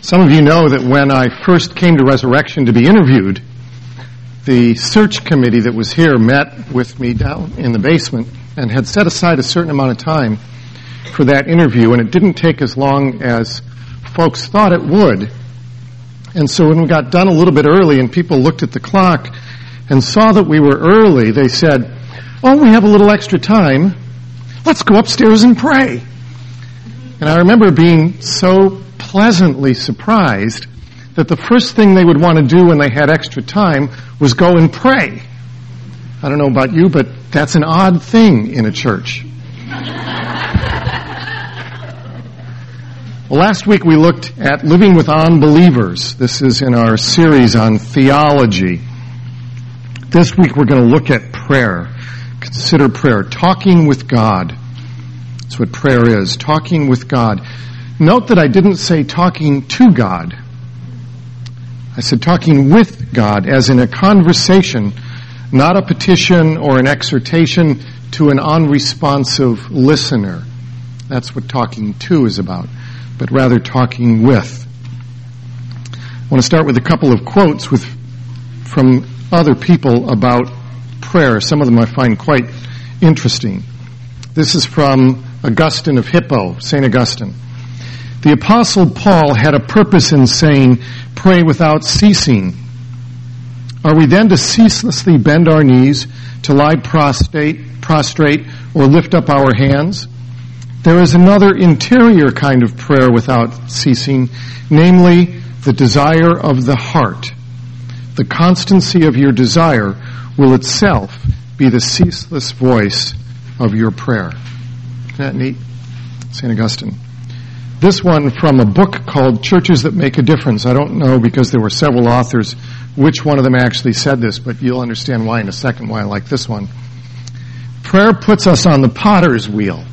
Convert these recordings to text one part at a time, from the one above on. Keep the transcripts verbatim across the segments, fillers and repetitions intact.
Some of you know that when I first came to Resurrection to be interviewed, the search committee that was here met with me down in the basement and had set aside a certain amount of time for that interview, and it didn't take as long as folks thought it would. And so when we got done a little bit early and people looked at the clock and saw that we were early, they said, "Oh, we have a little extra time. Let's go upstairs and pray." And I remember being so pleasantly surprised that the first thing they would want to do when they had extra time was go and pray. I don't know about you, but that's an odd thing in a church. Well, last week we looked at living with unbelievers. This is in our series on theology. This week we're going to look at prayer. Consider prayer. Talking with God. That's what prayer is. Talking with God. Note that I didn't say talking to God. I said talking with God, as in a conversation, not a petition or an exhortation to an unresponsive listener. That's what talking to is about, but rather talking with. I want to start with a couple of quotes with from other people about prayer. Some of them I find quite interesting. This is from Augustine of Hippo, Saint Augustine. The Apostle Paul had a purpose in saying, "Pray without ceasing." Are we then to ceaselessly bend our knees, to lie prostrate, prostrate, or lift up our hands? There is another interior kind of prayer without ceasing, namely the desire of the heart. The constancy of your desire will itself be the ceaseless voice of your prayer. Isn't that neat? Saint Augustine. This one from a book called Churches That Make a Difference. I don't know, because there were several authors, which one of them actually said this, but you'll understand why in a second, why I like this one. Prayer puts us on the potter's wheel,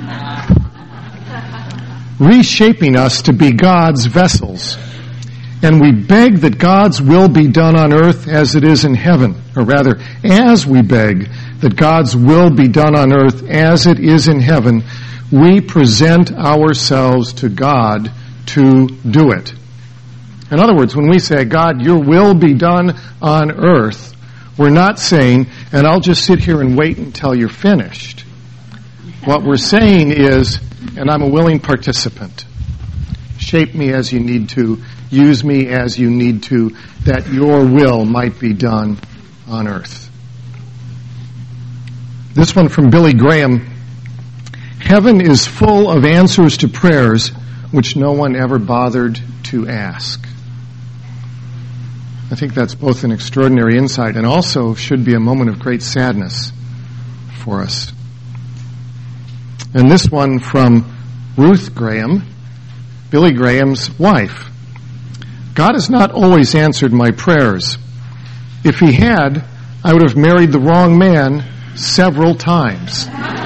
reshaping us to be God's vessels. And we beg that God's will be done on earth as it is in heaven. Or rather, as we beg that God's will be done on earth as it is in heaven, we present ourselves to God to do it. In other words, when we say, "God, your will be done on earth," we're not saying, "and I'll just sit here and wait until you're finished." What we're saying is, "and I'm a willing participant. Shape me as you need to. Use me as you need to, that your will might be done on earth." This one from Billy Graham. Heaven is full of answers to prayers which no one ever bothered to ask. I think that's both an extraordinary insight and also should be a moment of great sadness for us. And this one from Ruth Graham, Billy Graham's wife. God has not always answered my prayers. If he had, I would have married the wrong man several times.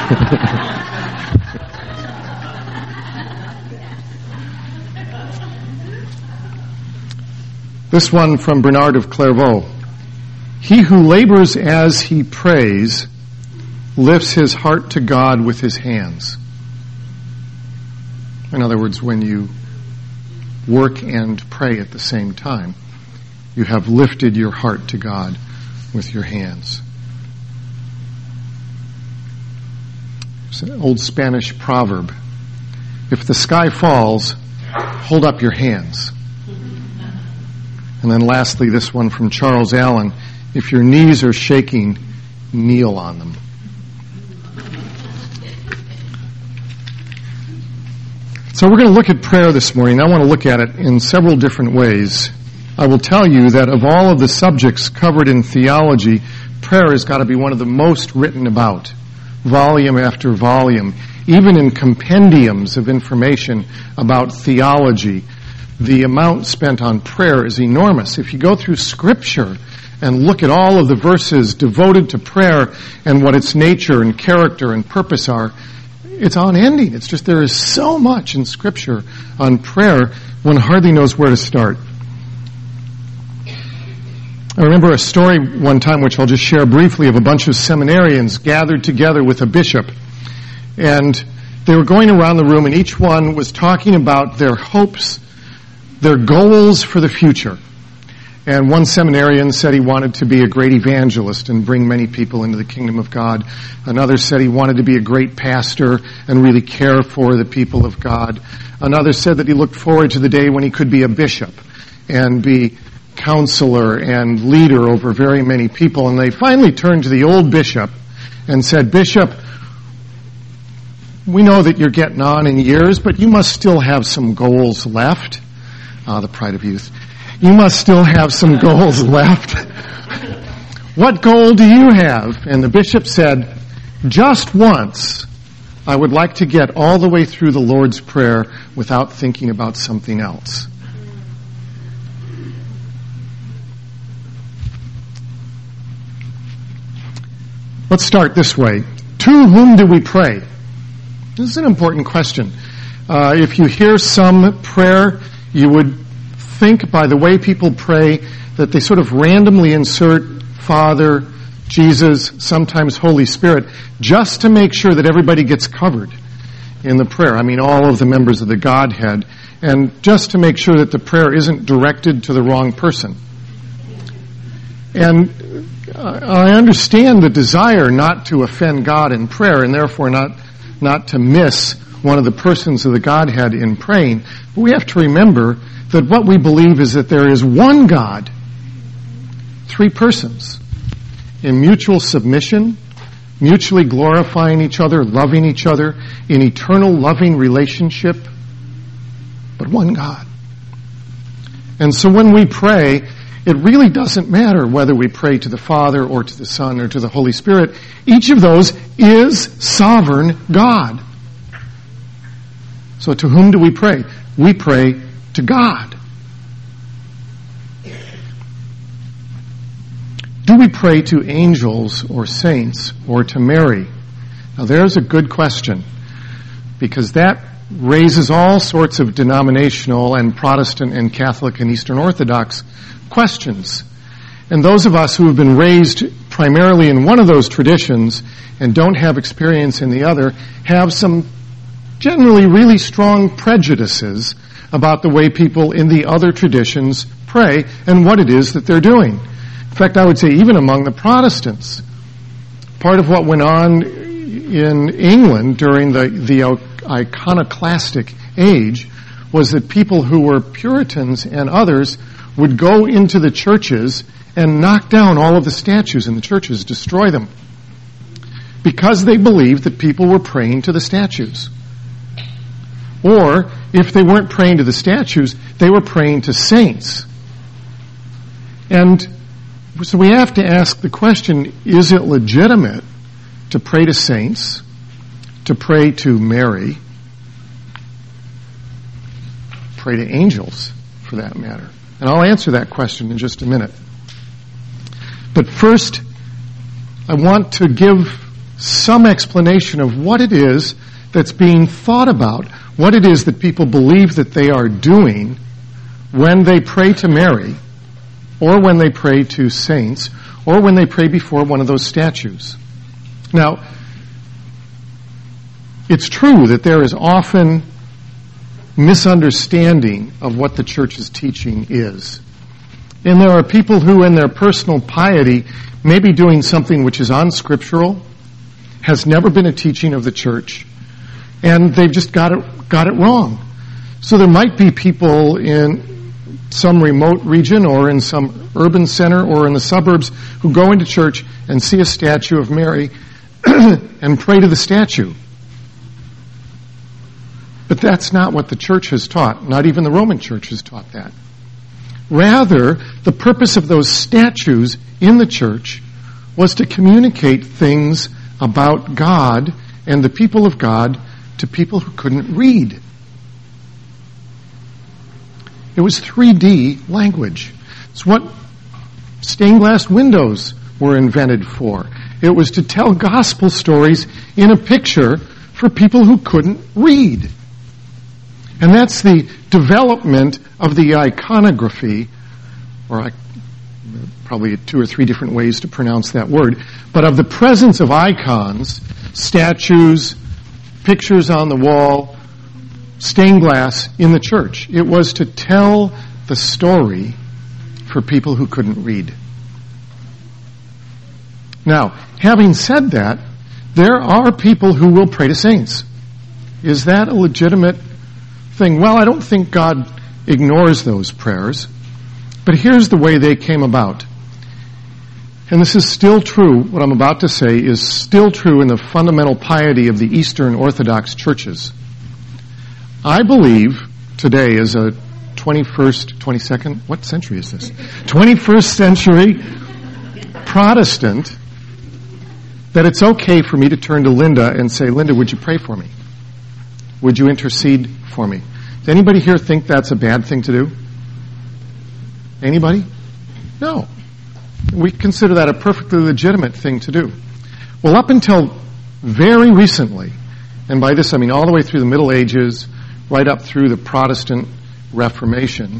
This one from Bernard of Clairvaux. He who labors as he prays lifts his heart to God with his hands. In other words, when you work and pray at the same time, you have lifted your heart to God with your hands. It's an old Spanish proverb. If the sky falls, hold up your hands. And then lastly, this one from Charles Allen. If your knees are shaking, kneel on them. So we're going to look at prayer this morning. I want to look at it in several different ways. I will tell you that of all of the subjects covered in theology, prayer has got to be one of the most written about, volume after volume. Even in compendiums of information about theology, the amount spent on prayer is enormous. If you go through Scripture and look at all of the verses devoted to prayer and what its nature and character and purpose are, it's unending. It's just there is so much in Scripture on prayer, one hardly knows where to start. I remember a story one time, which I'll just share briefly, of a bunch of seminarians gathered together with a bishop. And they were going around the room, and each one was talking about their hopes their goals for the future. And one seminarian said he wanted to be a great evangelist and bring many people into the kingdom of God. Another said he wanted to be a great pastor and really care for the people of God. Another said that he looked forward to the day when he could be a bishop and be counselor and leader over very many people. And they finally turned to the old bishop and said, "Bishop, we know that you're getting on in years, but you must still have some goals left." Ah, the pride of youth. You must still have some goals left. "What goal do you have?" And the bishop said, "Just once, I would like to get all the way through the Lord's Prayer without thinking about something else." Let's start this way. To whom do we pray? This is an important question. Uh, if you hear some prayer, you would think by the way people pray that they sort of randomly insert Father, Jesus, sometimes Holy Spirit, just to make sure that everybody gets covered in the prayer. I mean, all of the members of the Godhead, and just to make sure that the prayer isn't directed to the wrong person. And I understand the desire not to offend God in prayer, and therefore not, not to miss one of the persons of the Godhead in praying. But we have to remember that what we believe is that there is one God, three persons, in mutual submission, mutually glorifying each other, loving each other, in eternal loving relationship, but one God. And so when we pray, it really doesn't matter whether we pray to the Father or to the Son or to the Holy Spirit. Each of those is sovereign God. So to whom do we pray? We pray to God. Do we pray to angels or saints or to Mary? Now there's a good question, because that raises all sorts of denominational and Protestant and Catholic and Eastern Orthodox questions. And those of us who have been raised primarily in one of those traditions and don't have experience in the other have some generally really strong prejudices about the way people in the other traditions pray and what it is that they're doing. In fact, I would say even among the Protestants, part of what went on in England during the, the iconoclastic age was that people who were Puritans and others would go into the churches and knock down all of the statues in the churches, destroy them, because they believed that people were praying to the statues. Or, if they weren't praying to the statues, they were praying to saints. And so we have to ask the question, is it legitimate to pray to saints, to pray to Mary, pray to angels, for that matter? And I'll answer that question in just a minute. But first, I want to give some explanation of what it is that's being thought about, what it is that people believe that they are doing when they pray to Mary, or when they pray to saints, or when they pray before one of those statues. Now, it's true that there is often misunderstanding of what the church's teaching is. And there are people who, in their personal piety, may be doing something which is unscriptural, has never been a teaching of the church, and they've just got it got it wrong. So there might be people in some remote region or in some urban center or in the suburbs who go into church and see a statue of Mary and pray to the statue. But that's not what the church has taught. Not even the Roman church has taught that. Rather, the purpose of those statues in the church was to communicate things about God and the people of God to people who couldn't read. It was three D language. It's what stained glass windows were invented for. It was to tell gospel stories in a picture for people who couldn't read. And that's the development of the iconography, or I, probably two or three different ways to pronounce that word, but of the presence of icons, statues, pictures on the wall, stained glass in the church. It was to tell the story for people who couldn't read. Now, having said that, there are people who will pray to saints. Is that a legitimate thing? Well, I don't think God ignores those prayers, but here's the way they came about. And this is still true, what I'm about to say is still true in the fundamental piety of the Eastern Orthodox churches. I believe today as a twenty-first, twenty-second, what century is this? twenty-first century Protestant, that it's okay for me to turn to Linda and say, Linda, would you pray for me? Would you intercede for me? Does anybody here think that's a bad thing to do? Anybody? No. We consider that a perfectly legitimate thing to do. Well, up until very recently, and by this I mean all the way through the Middle Ages, right up through the Protestant Reformation,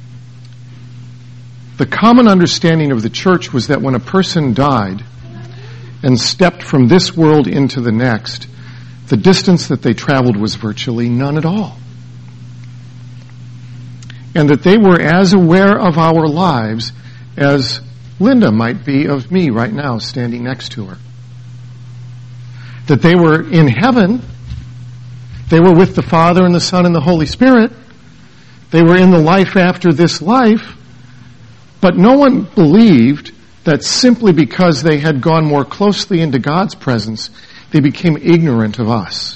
the common understanding of the church was that when a person died and stepped from this world into the next, the distance that they traveled was virtually none at all. And that they were as aware of our lives as Linda might be of me right now standing next to her. That they were in heaven. They were with the Father and the Son and the Holy Spirit. They were in the life after this life. But no one believed that simply because they had gone more closely into God's presence, they became ignorant of us.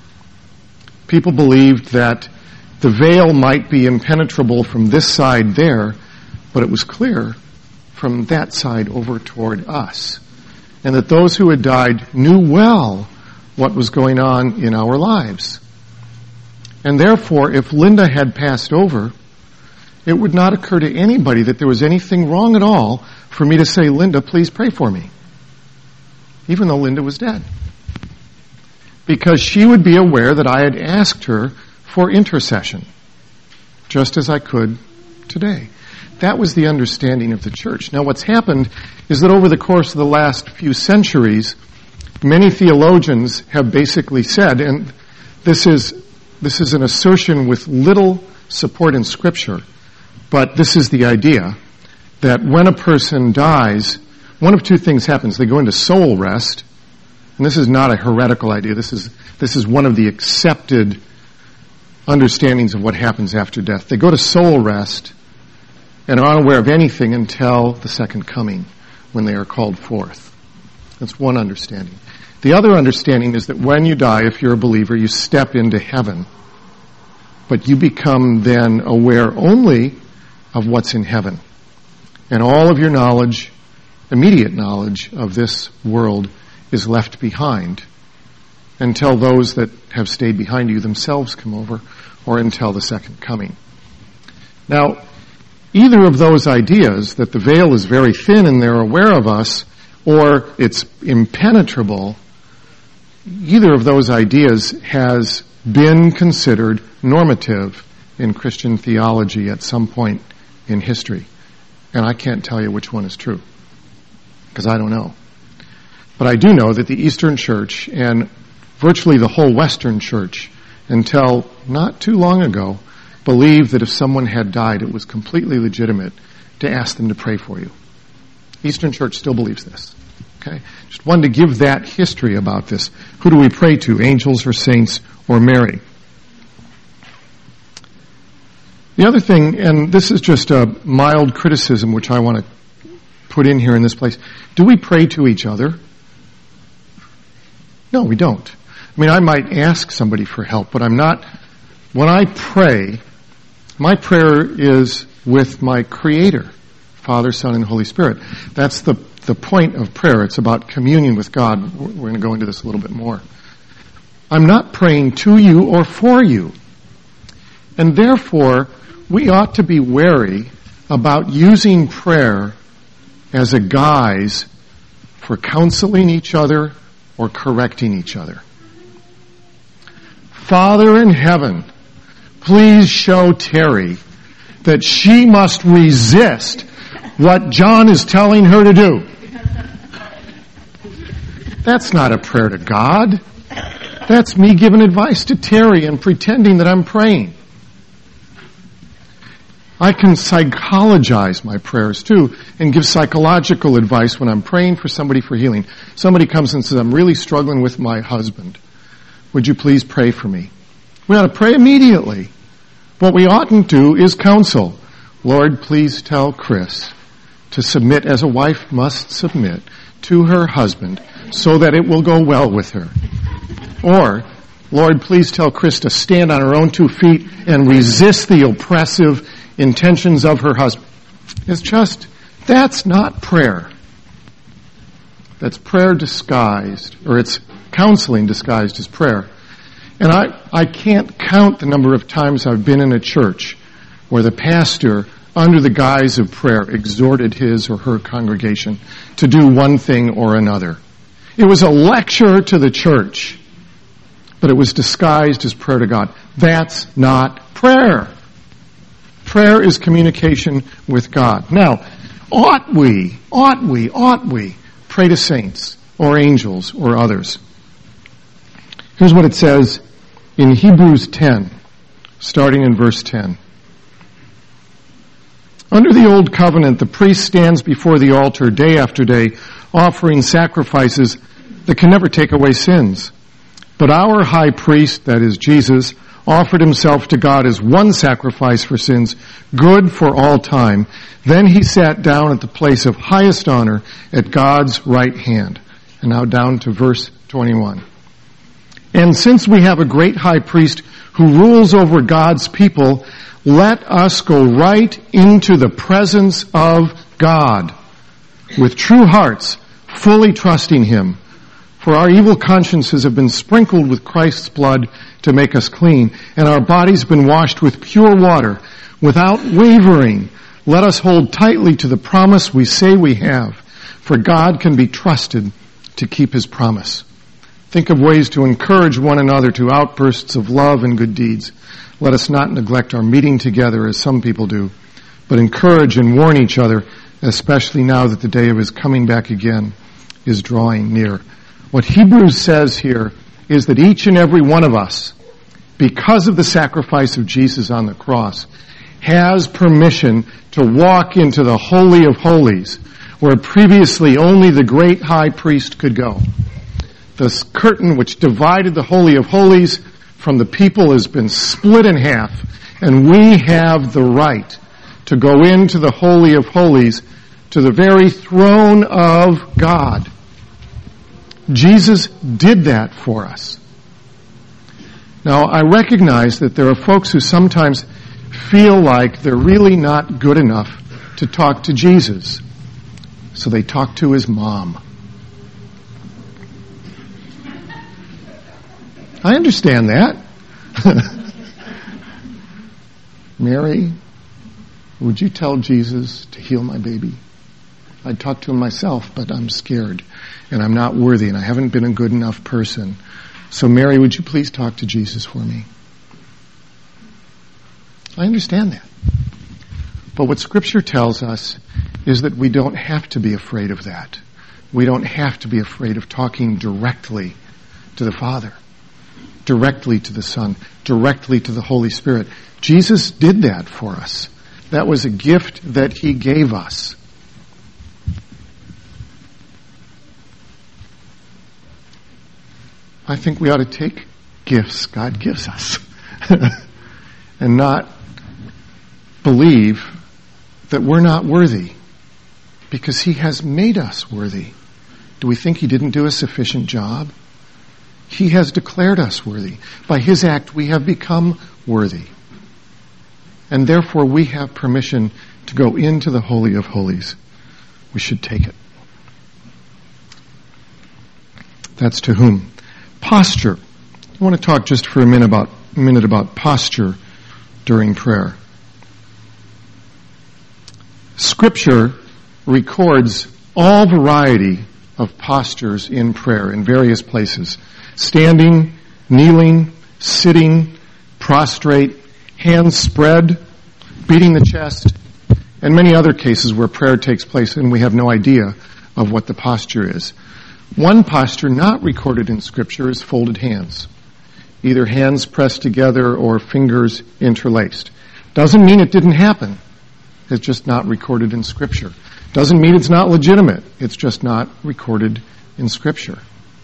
People believed that the veil might be impenetrable from this side there, but it was clear from that side over toward us. And that those who had died knew well what was going on in our lives. And therefore, if Linda had passed over, it would not occur to anybody that there was anything wrong at all for me to say, Linda, please pray for me. Even though Linda was dead. Because she would be aware that I had asked her for intercession, just as I could today. That was the understanding of the church. Now what's happened is that over the course of the last few centuries, many theologians have basically said, and this is this is an assertion with little support in Scripture, but this is the idea, that when a person dies, one of two things happens. They go into soul rest, and this is not a heretical idea. This is this is one of the accepted understandings of what happens after death. They go to soul rest and are unaware of anything until the second coming, when they are called forth. That's one understanding. The other understanding is that when you die, if you're a believer, you step into heaven. But you become then aware only of what's in heaven. And all of your knowledge, immediate knowledge of this world, is left behind until those that have stayed behind you themselves come over, or until the second coming. Now, either of those ideas, that the veil is very thin and they're aware of us, or it's impenetrable, either of those ideas has been considered normative in Christian theology at some point in history. And I can't tell you which one is true, because I don't know. But I do know that the Eastern Church and virtually the whole Western Church, until not too long ago, believed that if someone had died, it was completely legitimate to ask them to pray for you. Eastern Church still believes this. Okay? Just wanted to give that history about this. Who do we pray to? Angels or saints or Mary? The other thing, and this is just a mild criticism which I want to put in here in this place. Do we pray to each other? No, we don't. I mean, I might ask somebody for help, but I'm not, when I pray, my prayer is with my Creator, Father, Son, and Holy Spirit. That's the, the point of prayer. It's about communion with God. We're going to go into this a little bit more. I'm not praying to you or for you. And therefore, we ought to be wary about using prayer as a guise for counseling each other or correcting each other. Father in heaven, please show Terry that she must resist what John is telling her to do. That's not a prayer to God. That's me giving advice to Terry and pretending that I'm praying. I can psychologize my prayers too and give psychological advice when I'm praying for somebody for healing. Somebody comes and says, I'm really struggling with my husband. Would you please pray for me? We ought to pray immediately. What we oughtn't do is counsel. Lord, please tell Chris to submit as a wife must submit to her husband so that it will go well with her. Or, Lord, please tell Chris to stand on her own two feet and resist the oppressive intentions of her husband. It's just, that's not prayer. That's prayer disguised, or it's counseling disguised as prayer. And I, I can't count the number of times I've been in a church where the pastor, under the guise of prayer, exhorted his or her congregation to do one thing or another. It was a lecture to the church, but it was disguised as prayer to God. That's not prayer. Prayer is communication with God. Now, ought we, ought we, ought we pray to saints or angels or others? Here's what it says in Hebrews ten, starting in verse ten. Under the old covenant, the priest stands before the altar day after day, offering sacrifices that can never take away sins. But our high priest, that is Jesus, offered himself to God as one sacrifice for sins, good for all time. Then he sat down at the place of highest honor at God's right hand. And now down to verse twenty-one. And since we have a great high priest who rules over God's people, let us go right into the presence of God with true hearts, fully trusting him. For our evil consciences have been sprinkled with Christ's blood to make us clean, and our bodies have been washed with pure water. Without wavering, let us hold tightly to the promise we say we have, for God can be trusted to keep his promise. Think of ways to encourage one another to outbursts of love and good deeds. Let us not neglect our meeting together as some people do, but encourage and warn each other, especially now that the day of his coming back again is drawing near. What Hebrews says here is that each and every one of us, because of the sacrifice of Jesus on the cross, has permission to walk into the Holy of Holies, where previously only the great high priest could go. The curtain which divided the Holy of Holies from the people has been split in half, and we have the right to go into the Holy of Holies, to the very throne of God. Jesus did that for us. Now, I recognize that there are folks who sometimes feel like they're really not good enough to talk to Jesus, so they talk to his mom. I understand that. Mary, would you tell Jesus to heal my baby? I'd talk to him myself, but I'm scared, and I'm not worthy, and I haven't been a good enough person. So Mary, would you please talk to Jesus for me? I understand that. But what Scripture tells us is that we don't have to be afraid of that. We don't have to be afraid of talking directly to the Father, directly to the Son, directly to the Holy Spirit. Jesus did that for us. That was a gift that he gave us. I think we ought to take gifts God gives us and not believe that we're not worthy because he has made us worthy. Do we think he didn't do a sufficient job? He has declared us worthy. By his act, we have become worthy. And therefore, we have permission to go into the Holy of Holies. We should take it. That's to whom? Posture. I want to talk just for a minute about, a minute about posture during prayer. Scripture records all variety of postures in prayer in various places. Standing, kneeling, sitting, prostrate, hands spread, beating the chest, and many other cases where prayer takes place and we have no idea of what the posture is. One posture not recorded in Scripture is folded hands. either hands pressed together or fingers interlaced. Doesn't mean it didn't happen. It's just not recorded in Scripture. Doesn't mean it's not legitimate. It's just not recorded in Scripture.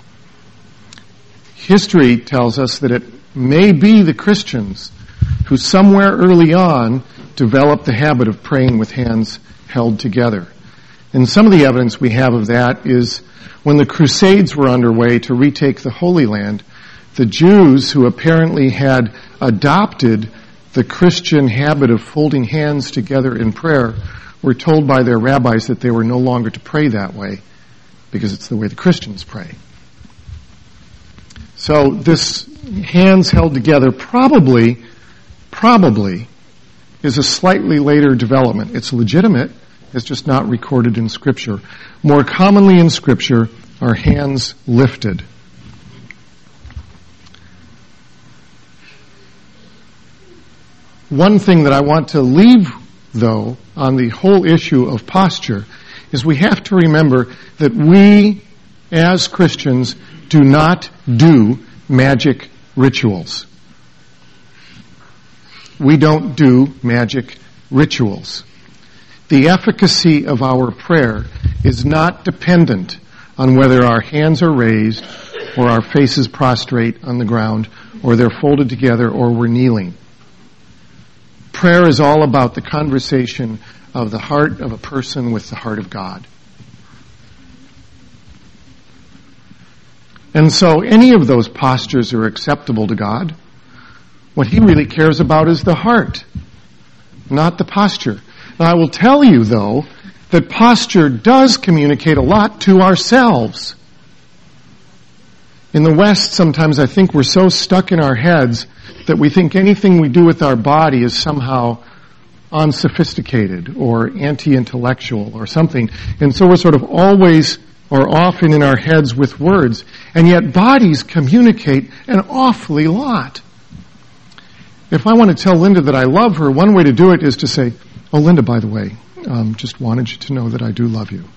History tells us that it may be the Christians who somewhere early on developed the habit of praying with hands held together. And some of the evidence we have of that is when the Crusades were underway to retake the Holy Land, the Jews who apparently had adopted the Christian habit of folding hands together in prayer were told by their rabbis that they were no longer to pray that way because it's the way the Christians pray. So this hands held together probably, probably is a slightly later development. It's legitimate. It's just not recorded in Scripture. More commonly in Scripture are hands lifted. One thing that I want to leave, though, on the whole issue of posture is we have to remember that we, as Christians, do not do magic rituals. We don't do magic rituals. The efficacy of our prayer is not dependent on whether our hands are raised or our faces prostrate on the ground or they're folded together or we're kneeling. Prayer is all about the conversation of the heart of a person with the heart of God. And so any of those postures are acceptable to God. What He really cares about is the heart, not the posture. Now, I will tell you, though, that posture does communicate a lot to ourselves. In the West, sometimes I think we're so stuck in our heads that we think anything we do with our body is somehow unsophisticated or anti-intellectual or something. And so we're sort of always or often in our heads with words. And yet bodies communicate an awfully lot. If I want to tell Linda that I love her, one way to do it is to say, "Oh, Linda, by the way, um, just wanted you to know that I do love you."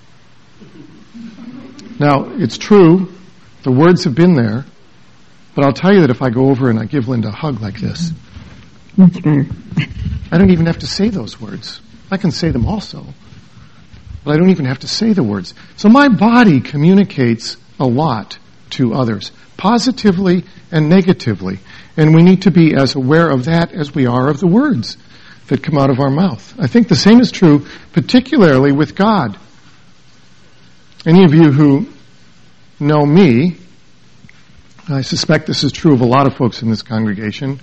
Now, it's true, the words have been there, but I'll tell you that if I go over and I give Linda a hug like this, much better. I don't even have to say those words. I can say them also, but I don't even have to say the words. So my body communicates a lot to others, positively and negatively, and we need to be as aware of that as we are of the words that come out of our mouth. I think the same is true, particularly with God. Any of you who know me, I suspect this is true of a lot of folks in this congregation,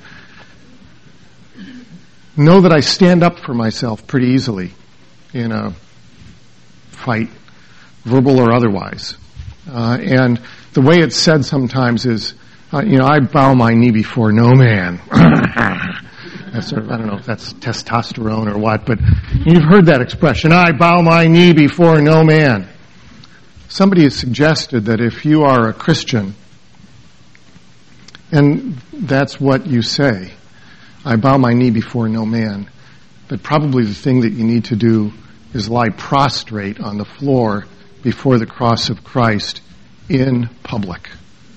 know that I stand up for myself pretty easily in a fight, verbal or otherwise. Uh, and the way it's said sometimes is, uh, you know, I bow my knee before no man. That's sort of, I don't know if that's testosterone or what, but you've heard that expression, I bow my knee before no man. Somebody has suggested that if you are a Christian, and that's what you say, I bow my knee before no man, but probably the thing that you need to do is lie prostrate on the floor before the cross of Christ in public.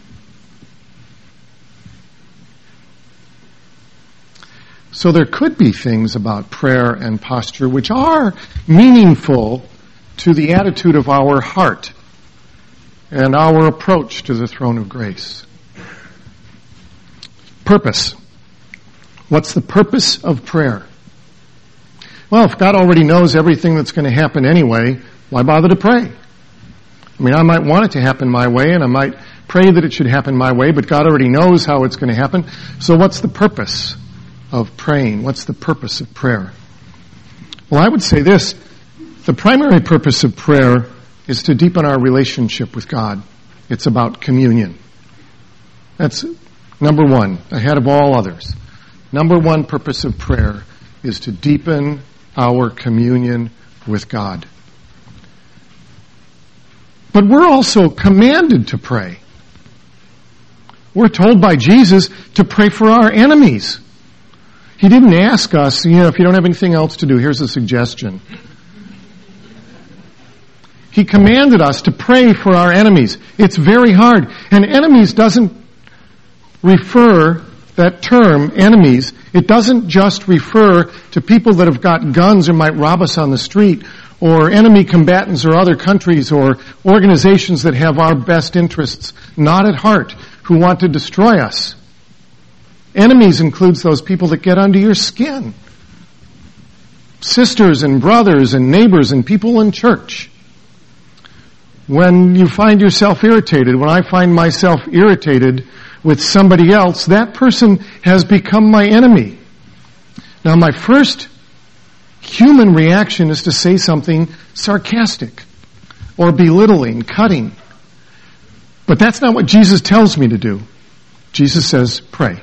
So there could be things about prayer and posture which are meaningful to the attitude of our heart and our approach to the throne of grace. Purpose. What's the purpose of prayer? Well, if God already knows everything that's going to happen anyway, why bother to pray? I mean, I might want it to happen my way, and I might pray that it should happen my way, but God already knows how it's going to happen. So what's the purpose of praying? What's the purpose of prayer? Well, I would say this. The primary purpose of prayer is to deepen our relationship with God. It's about communion. That's number one, ahead of all others. Number one purpose of prayer is to deepen our communion with God. But we're also commanded to pray. We're told by Jesus to pray for our enemies. He didn't ask us, you know, if you don't have anything else to do, here's a suggestion. He commanded us to pray for our enemies. It's very hard. And enemies doesn't refer, that term, enemies, it doesn't just refer to people that have got guns or might rob us on the street, or enemy combatants or other countries or organizations that have our best interests not at heart, who want to destroy us. Enemies includes those people that get under your skin. Sisters and brothers and neighbors and people in church. When you find yourself irritated, when I find myself irritated with somebody else, that person has become my enemy. Now, my first human reaction is to say something sarcastic or belittling, cutting. But that's not what Jesus tells me to do. Jesus says, pray.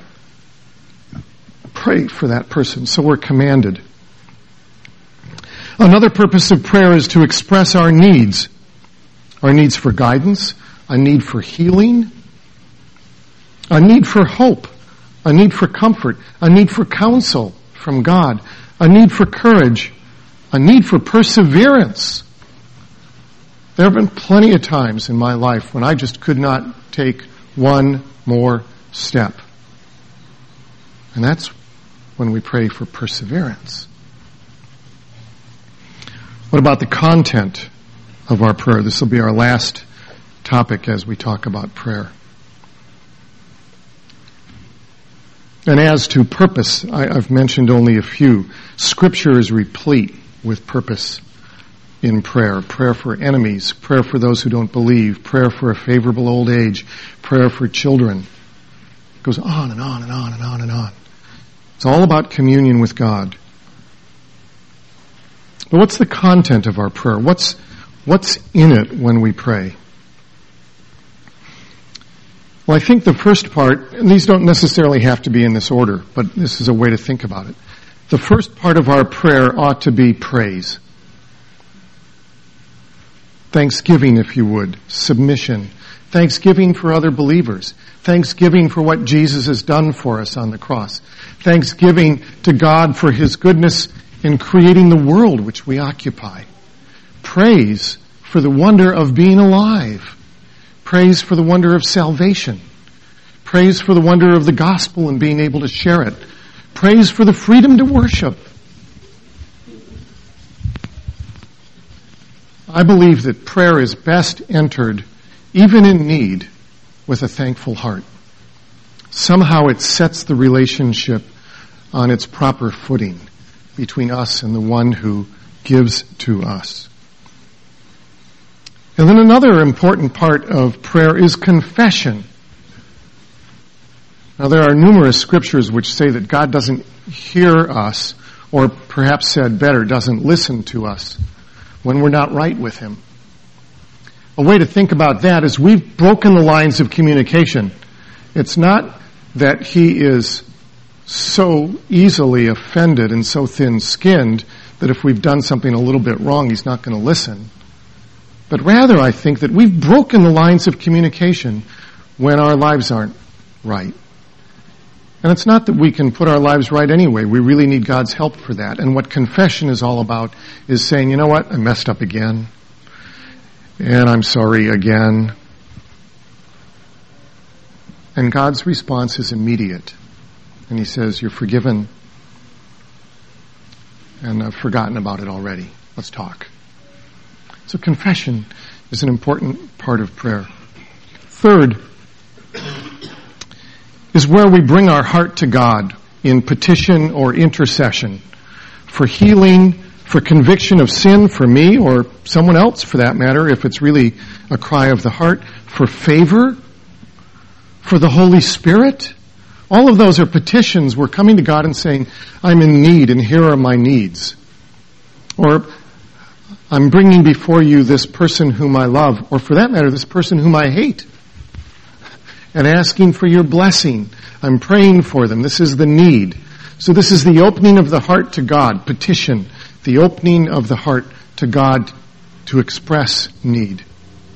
Pray for that person. So we're commanded. Another purpose of prayer is to express our needs. Our needs for guidance, a need for healing, a need for hope, a need for comfort, a need for counsel from God, a need for courage, a need for perseverance. There have been plenty of times in my life when I just could not take one more step. And that's when we pray for perseverance. What about the content of our prayer? This will be our last topic as we talk about prayer. And as to purpose, I, I've mentioned only a few. Scripture is replete with purpose in prayer. Prayer for enemies, prayer for those who don't believe, prayer for a favorable old age, prayer for children. It goes on and on and on and on and on. It's all about communion with God. But what's the content of our prayer? What's what's in it when we pray? Well, I think the first part, and these don't necessarily have to be in this order, but this is a way to think about it. The first part of our prayer ought to be praise. Thanksgiving, if you would. Submission. Thanksgiving for other believers. Thanksgiving for what Jesus has done for us on the cross. Thanksgiving to God for His goodness in creating the world which we occupy. Praise for the wonder of being alive. Praise for the wonder of salvation. Praise for the wonder of the gospel and being able to share it. Praise for the freedom to worship. I believe that prayer is best entered, even in need, with a thankful heart. Somehow it sets the relationship on its proper footing between us and the one who gives to us. And then another important part of prayer is confession. Now, there are numerous scriptures which say that God doesn't hear us, or perhaps said better, doesn't listen to us when we're not right with Him. A way to think about that is we've broken the lines of communication. It's not that He is so easily offended and so thin-skinned that if we've done something a little bit wrong, He's not going to listen. But rather, I think that we've broken the lines of communication when our lives aren't right. And it's not that we can put our lives right anyway. We really need God's help for that. And what confession is all about is saying, you know what, I messed up again. And I'm sorry again. And God's response is immediate. And He says, you're forgiven. And I've forgotten about it already. Let's talk. So confession is an important part of prayer. Third is where we bring our heart to God in petition or intercession for healing, for conviction of sin for me or someone else for that matter, if it's really a cry of the heart, for favor, for the Holy Spirit. All of those are petitions. We're coming to God and saying, I'm in need and here are my needs. Or I'm bringing before you this person whom I love, or for that matter, this person whom I hate, and asking for your blessing. I'm praying for them. This is the need. So this is the opening of the heart to God, petition, the opening of the heart to God to express need.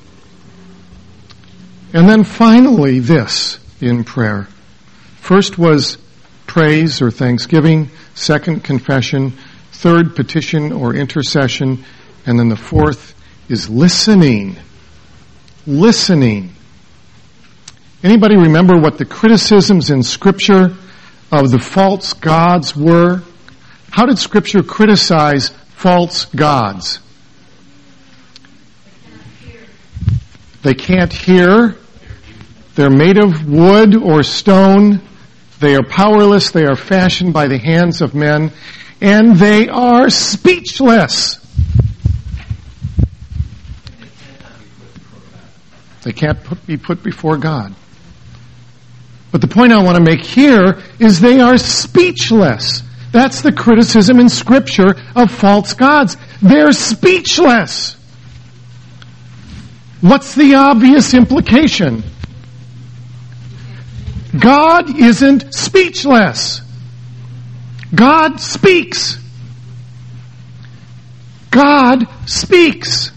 And then finally this in prayer. First was praise or thanksgiving, second confession, third petition or intercession, and then the fourth is listening. Listening. Anybody remember what the criticisms in Scripture of the false gods were? How did Scripture criticize false gods? They can't hear. They're made of wood or stone. They are powerless. They are fashioned by the hands of men. And they are speechless. They can't put, be put before God. But the point I want to make here is they are speechless. That's the criticism in Scripture of false gods. They're speechless. What's the obvious implication? God isn't speechless. God speaks. God speaks.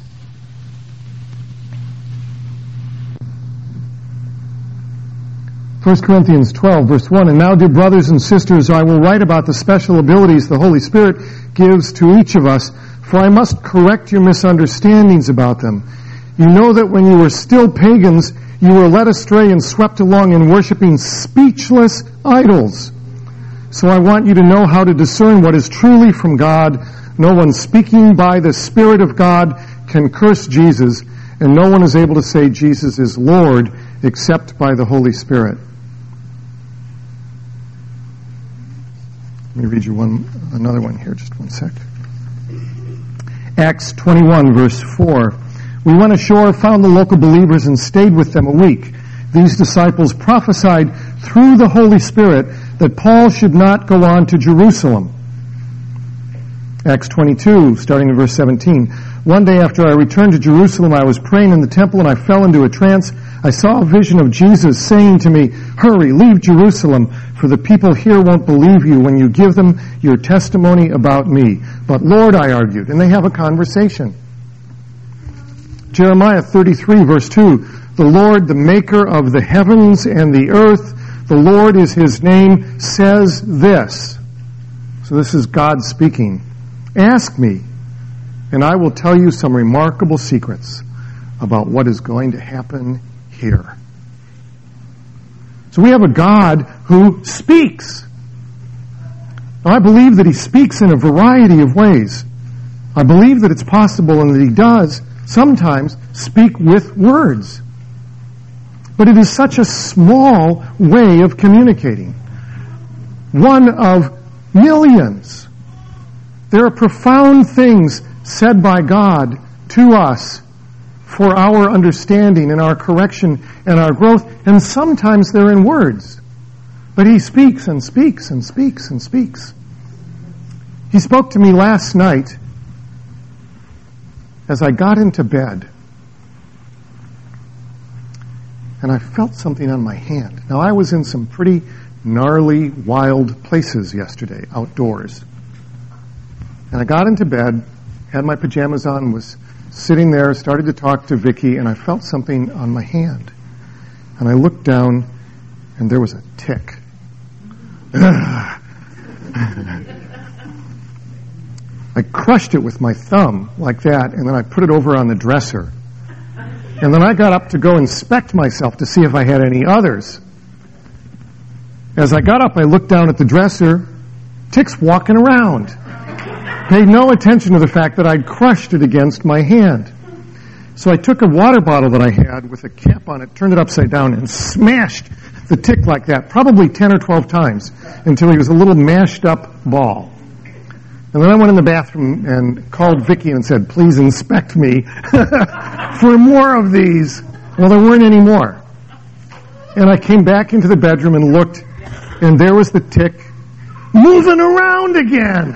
First Corinthians twelve, verse one, and now, dear brothers and sisters, I will write about the special abilities the Holy Spirit gives to each of us, for I must correct your misunderstandings about them. You know that when you were still pagans, you were led astray and swept along in worshiping speechless idols. So I want you to know how to discern what is truly from God. No one speaking by the Spirit of God can curse Jesus, and no one is able to say Jesus is Lord except by the Holy Spirit. Let me read you one, another one here, just one sec. Acts twenty-one, verse four. We went ashore, found the local believers, and stayed with them a week. These disciples prophesied through the Holy Spirit that Paul should not go on to Jerusalem. Acts twenty-two, starting in verse seventeen. One day after I returned to Jerusalem, I was praying in the temple and I fell into a trance. I saw a vision of Jesus saying to me, hurry, leave Jerusalem, for the people here won't believe you when you give them your testimony about me. But Lord, I argued, and they have a conversation. Jeremiah thirty-three, verse two, the Lord, the maker of the heavens and the earth, the Lord is his name, says this. So this is God speaking. Ask me, and I will tell you some remarkable secrets about what is going to happen here. So we have a God who speaks. Now, I believe that he speaks in a variety of ways. I believe that it's possible and that he does sometimes speak with words. But it is such a small way of communicating. One of millions. There are profound things said by God to us for our understanding and our correction and our growth, and sometimes they're in words. But he speaks and speaks and speaks and speaks. He spoke to me last night as I got into bed, and I felt something on my hand. Now, I was in some pretty gnarly, wild places yesterday, outdoors. And I got into bed, had my pajamas on, was sitting there, started to talk to Vicki, and I felt something on my hand. And I looked down, and there was a tick. I crushed it with my thumb, like that, and then I put it over on the dresser. And then I got up to go inspect myself to see if I had any others. As I got up, I looked down at the dresser. Tick's walking around. Paid no attention to the fact that I'd crushed it against my hand. So I took a water bottle that I had with a cap on it, turned it upside down, and smashed the tick like that, probably ten or twelve times, until he was a little mashed up ball. And then I went in the bathroom and called Vicki and said, please inspect me for more of these. Well, there weren't any more. And I came back into the bedroom and looked, and there was the tick moving around again.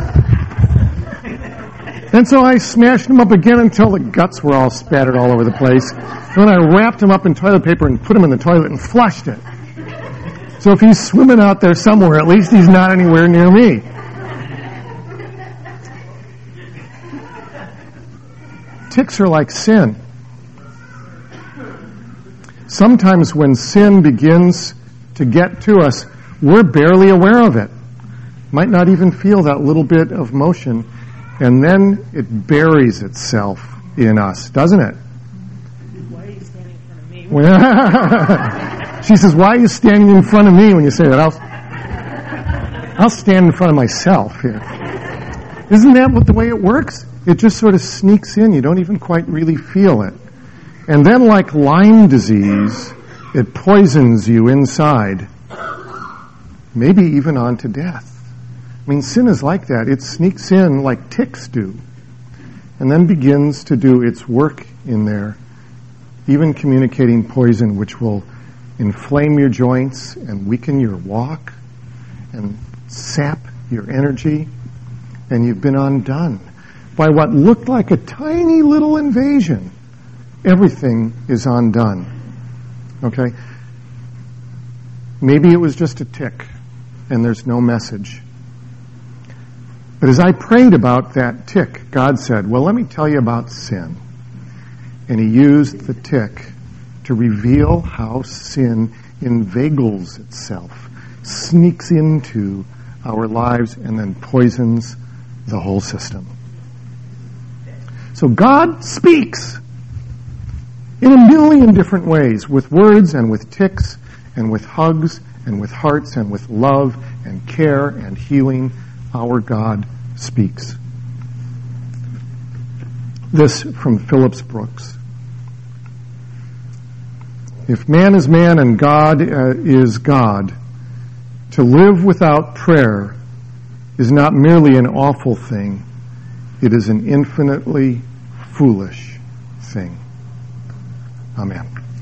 And so I smashed him up again until the guts were all spattered all over the place. And then I wrapped him up in toilet paper and put him in the toilet and flushed it. So if he's swimming out there somewhere, at least he's not anywhere near me. Ticks are like sin. Sometimes when sin begins to get to us, we're barely aware of it. Might not even feel that little bit of motion. And then it buries itself in us, doesn't it? Why are you standing in front of me? She says, why are you standing in front of me when you say that? I'll, I'll stand in front of myself here. Isn't that what the way it works? It just sort of sneaks in. You don't even quite really feel it. And then like Lyme disease, it poisons you inside, maybe even on to death. I mean, sin is like that. It sneaks in like ticks do, and then begins to do its work in there, even communicating poison, which will inflame your joints and weaken your walk and sap your energy, and you've been undone by what looked like a tiny little invasion. Everything is undone. Okay? Maybe it was just a tick, and there's no message. But as I prayed about that tick, God said, well, let me tell you about sin. And he used the tick to reveal how sin inveigles itself, sneaks into our lives, and then poisons the whole system. So God speaks in a million different ways, with words and with ticks and with hugs and with hearts and with love and care and healing. Our God speaks. This from Phillips Brooks. If man is man and God uh, is God, to live without prayer is not merely an awful thing, it is an infinitely foolish thing. Amen.